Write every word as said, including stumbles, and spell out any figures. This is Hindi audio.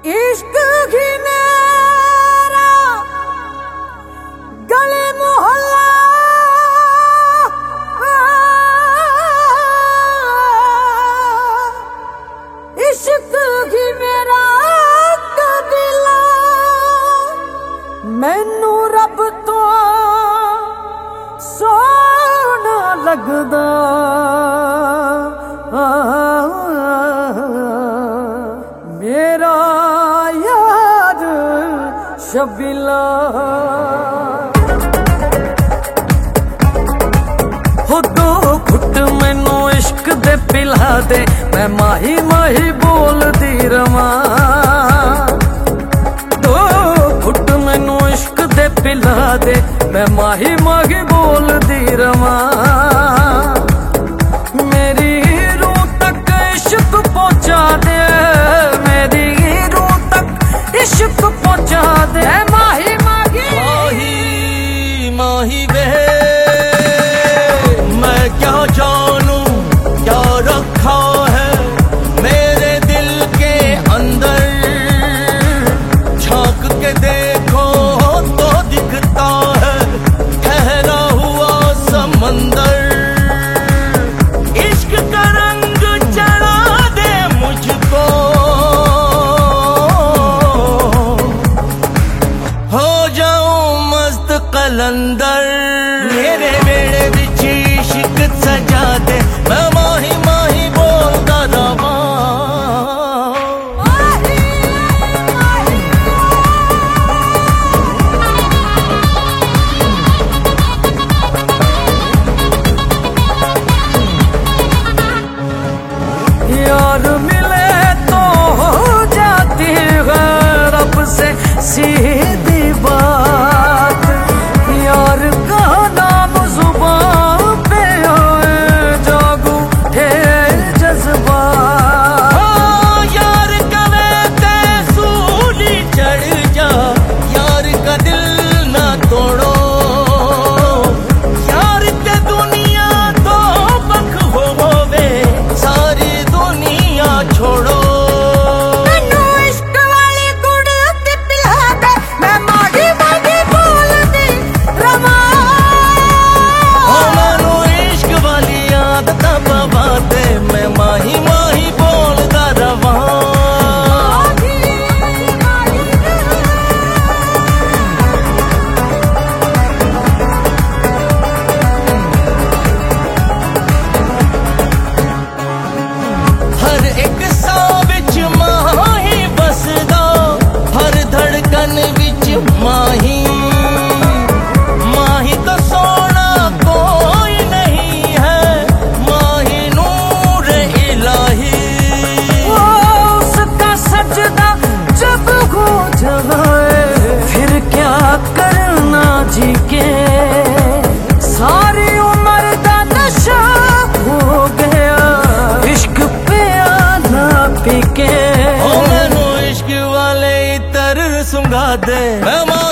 इश्क घिनेरा गली मोहल्ला इश्क घिनेरा कबीला मैनू रब तो सोना लगदा मेरा यार शबीला हो दो घुट मैनू इश्क दे पिला दे मैं माही माही बोलदी रवां दो घुट मैनू इश्क दे पिला दे मैं माही माही बोलदी रवां मेरी रूह तक इश्क पहुंचा दे मेरी रूह तक इश्क पहुंचा दे माही माही माही माही वे मैं क्या जानूं क्या रखा है मेरे दिल के अंदर झांक के देखो तो दिखता है ठहरा हुआ समंदर इश्क का रंग चढ़ा दे मुझको हो जाऊं मस्त कलंदर मेरे बेड़े विच इश्क सजा दे मैं माही माही बोलदा रवां यार मिले तो हो जाती है रब से सीधी बात यार का नाम जुबान पे आए जागू थे जज्बात यार कवे ते सूली चढ़ जा यार का दिल ना तोड़ो यार ते दुनिया तो बख होवे सारी दुनिया छोड़ो मैनू इश्क वाली गुड़ ते पिला दे मैं माही माही बोलदी रवां ओ मैनू इश्क वाली आदत पवा दे मैं माही माही बोलदा रवां हर एक साह विच माही बसदा हर धड़कन विच माही माही तो सोना कोई नहीं है माही नूर इलाही वो उसका सजदा जब हो जाए फिर क्या करना जी के सारी उम्र का नशा हो गया इश्क पे आना पी के ओ मैनू इश्क वाले इतर सुंगा दे मैं